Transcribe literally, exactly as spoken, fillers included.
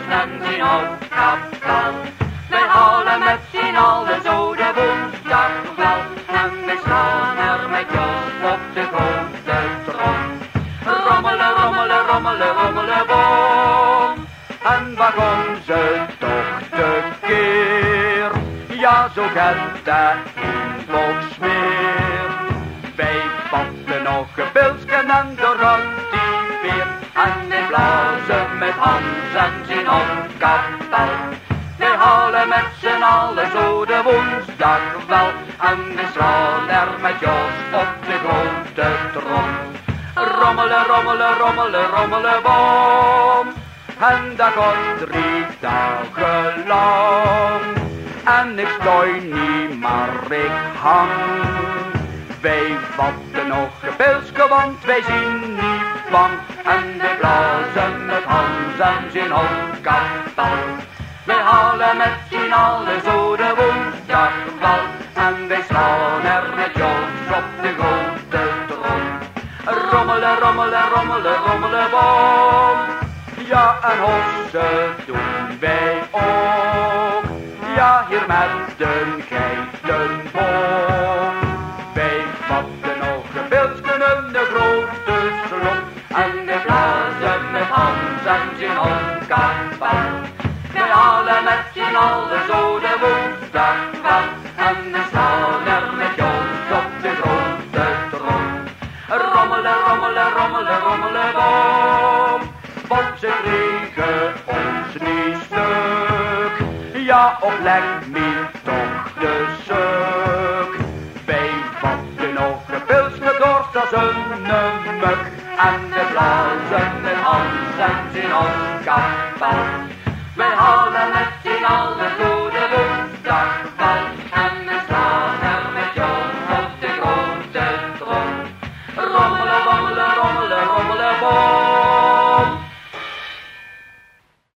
en zien op kapel. Wij halen met z'n allen zo de woensdag wel. En wij slaan er met Jos op de grote trom. Rommelen, rommelen, rommelen, rommelen, boom. En waar komt ze toch tekeer? Ja, zo gaat dat in Boksmeer. Wij vatten nog een pilsken en de rot die veer. En wij blazen met Hans en zien op kapel. Wij halen met z'n allen zo de woensdag wel. En wij slaan er met Jos op de grote trom. Rommelen, rommelen, rommelen, rommelen, boom. En dat gaat drie dagen lang. En ik stooi niet, maar ik hang. Wij vatten nog een pilsje, want wij zien niet bang. En wij blazen met Hans en zien op kapel. Wij halen met z'n allen zo de woensdag wel. En wij slaan er met Jos op de grote trom. Rommelen, rommelen, rommelen, rommelen, boom. Ja, en hossen doen wij ook. Ja, hier met de geitenboom. Wij vatten nog een pilsken in de grote slok. En wij blazen met Hans en zien op kapel. Wij halen met z'n allen zo de woensdag wel. En we staan er met Jos op de grote trom. Rommelen, rommelen, rommelen, rommelen, boom. Want ze kregen ons niet stuk. Ja, op leg me toch de suk. Wij vatten nog een pilsje dorst als een muk. En we blazen met Hans en zien op kapel. Wij halen met z'n allen zo de woensdag wel.